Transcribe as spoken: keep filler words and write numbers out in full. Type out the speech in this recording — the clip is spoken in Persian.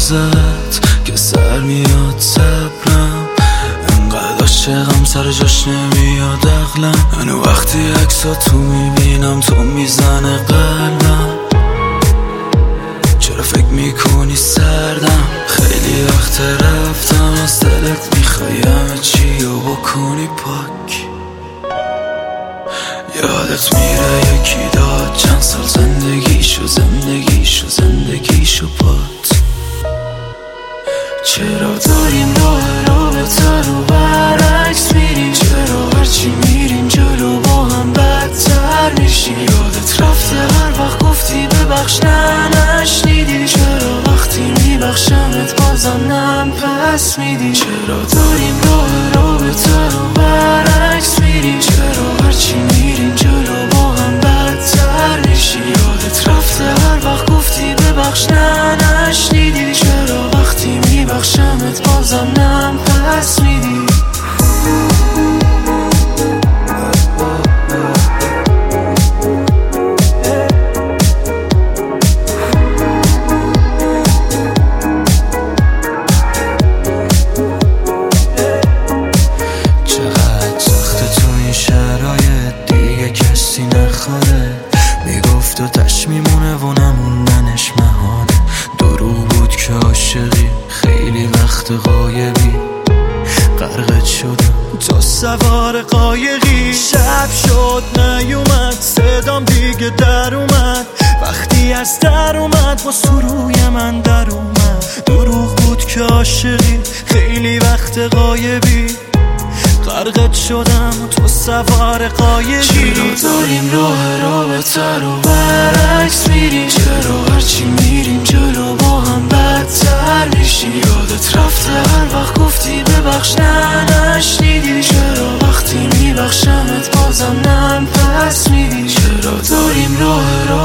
لحظت که سر میاد صبرم، انقدر عاشقم سر جاش نمیاد عقلم. هنو وقتی عکساتو میبینم تو میزنه قلبم. چرا فکر میکنی سردم؟ خیلی وقت رفتم از دلت، میخوای همه چی رو بکنی پاک. یادت میره یکی داد چند سال زندگیشو زندگیشو زندگیشو پات. چرا داریم راه رابطه رو برعکس میریم؟ چرا هرچی میریم جلو با هم بدتر میشیم؟ یادت رفته هر وقت گفتی ببخش نه نشنیدی؟ چرا وقتی میبخشمت بازم نم پس میدی؟ چرا داریم راه رابطه رو برعکس میریم؟ چرا هرچی میریم جلو با هم بدتر میشیم؟ یادت رفته هر وقت گفتی ببخش نه نشنیدی؟ چرا وقتی میبخشمت بازم نم پس میدی؟ چقدر سخته تو این شرایط، دیگه کسی نخواره. میگفت و تش میمونه و نموندنش مهانه. دروغ بود که عاشقی، خیلی وقت غایبی. غرقت شدم تو سوار قایقی. شب شد نیومد صدام دیگه در اومد، وقتی از در اومد با سروی من در اومد. دروغ بود که عاشقی، خیلی وقت غایبی. غرقت شدم تو سوار قایقی. چرا داریم راه رابطه رو برعکس میریم؟ چرا هرچی میریم جلو با هم بدتر میشیم؟ یادت رفته هر وقت گفتی ببخش نه نشنیدی؟ چرا وقتی میبخشمت بازم نم پس میدی؟ چرا داریم راه